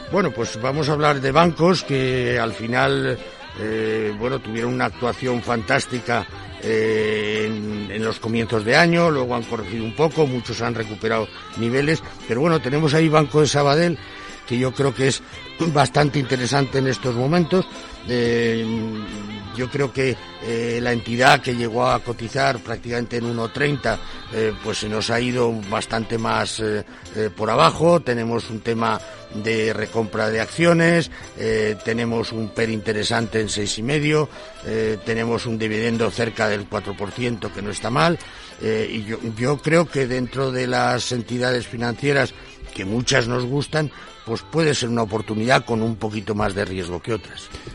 Bueno, pues vamos a hablar de bancos que al final, tuvieron una actuación fantástica en los comienzos de año, luego han corregido un poco, muchos han recuperado niveles, pero bueno, tenemos ahí Banco de Sabadell, que yo creo que es bastante interesante en estos momentos. Yo creo que la entidad que llegó a cotizar prácticamente en 1,30, pues se nos ha ido bastante más por abajo. Tenemos un tema de recompra de acciones, tenemos un PER interesante en 6,5, tenemos un dividendo cerca del 4%, que no está mal, y yo creo que dentro de las entidades financieras, que muchas nos gustan, pues puede ser una oportunidad con un poquito más de riesgo que otras.